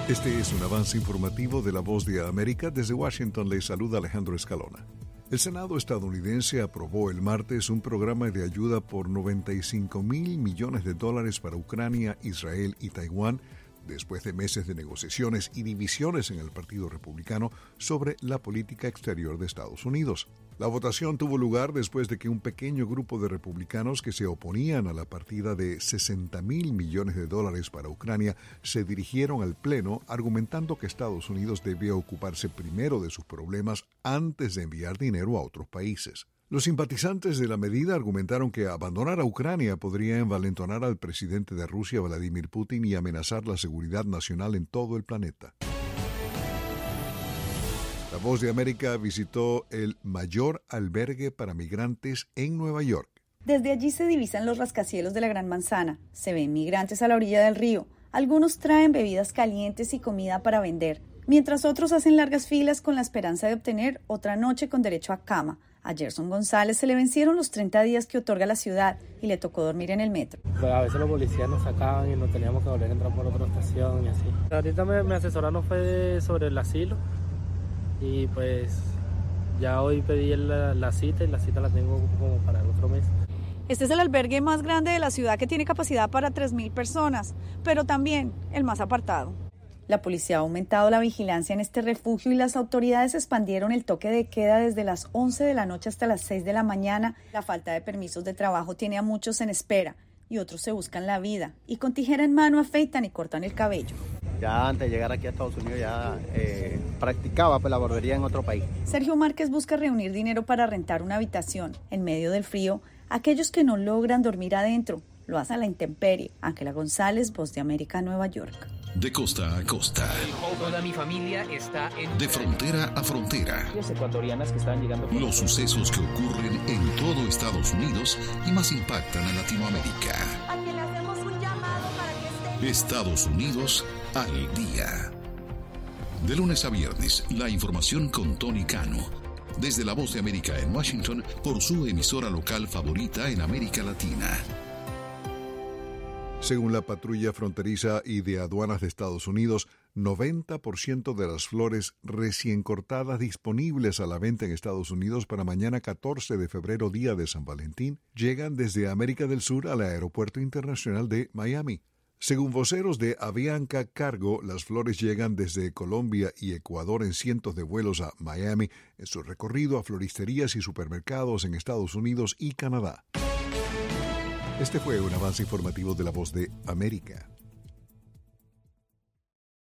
Este es un avance informativo de La Voz de América. Desde Washington les saluda Alejandro Escalona. El Senado estadounidense aprobó el martes un programa de ayuda por $95 mil millones para Ucrania, Israel y Taiwán, después de meses de negociaciones y divisiones en el Partido Republicano sobre la política exterior de Estados Unidos. La votación tuvo lugar después de que un pequeño grupo de republicanos que se oponían a la partida de $60 mil millones para Ucrania se dirigieron al Pleno argumentando que Estados Unidos debía ocuparse primero de sus problemas antes de enviar dinero a otros países. Los simpatizantes de la medida argumentaron que abandonar a Ucrania podría envalentonar al presidente de Rusia, Vladimir Putin, y amenazar la seguridad nacional en todo el planeta. La Voz de América visitó el mayor albergue para migrantes en Nueva York. Desde allí se divisan los rascacielos de la Gran Manzana. Se ven migrantes a la orilla del río. Algunos traen bebidas calientes y comida para vender, mientras otros hacen largas filas con la esperanza de obtener otra noche con derecho a cama. A Gerson González se le vencieron los 30 días que otorga la ciudad y le tocó dormir en el metro. Pues a veces los policías nos sacaban y nos teníamos que volver a entrar por otra estación y así. Ahorita me asesoraron fue sobre el asilo y pues ya hoy pedí la cita y la cita la tengo como para el otro mes. Este es el albergue más grande de la ciudad que tiene capacidad para 3.000 personas, pero también el más apartado. La policía ha aumentado la vigilancia en este refugio y las autoridades expandieron el toque de queda desde las 11 de la noche hasta las 6 de la mañana. La falta de permisos de trabajo tiene a muchos en espera y otros se buscan la vida y con tijera en mano afeitan y cortan el cabello. Ya antes de llegar aquí a Estados Unidos ya practicaba la barbería en otro país. Sergio Márquez busca reunir dinero para rentar una habitación. En medio del frío, aquellos que no logran dormir adentro lo hacen a la intemperie. Ángela González, Voz de América, Nueva York. De costa a costa. Toda mi familia está en... De frontera a frontera. Las ecuatorianas que están llegando... Los sucesos que ocurren en todo Estados Unidos y más impactan a Latinoamérica. A quien le hacemos un llamado para que esté... Estados Unidos al día. De lunes a viernes, la información con Tony Cano. Desde La Voz de América en Washington, por su emisora local favorita en América Latina. Según la patrulla fronteriza y de aduanas de Estados Unidos, 90% de las flores recién cortadas disponibles a la venta en Estados Unidos para mañana 14 de febrero, día de San Valentín, llegan desde América del Sur al Aeropuerto Internacional de Miami. Según voceros de Avianca Cargo, las flores llegan desde Colombia y Ecuador en cientos de vuelos a Miami en su recorrido a floristerías y supermercados en Estados Unidos y Canadá. Este fue un avance informativo de La Voz de América.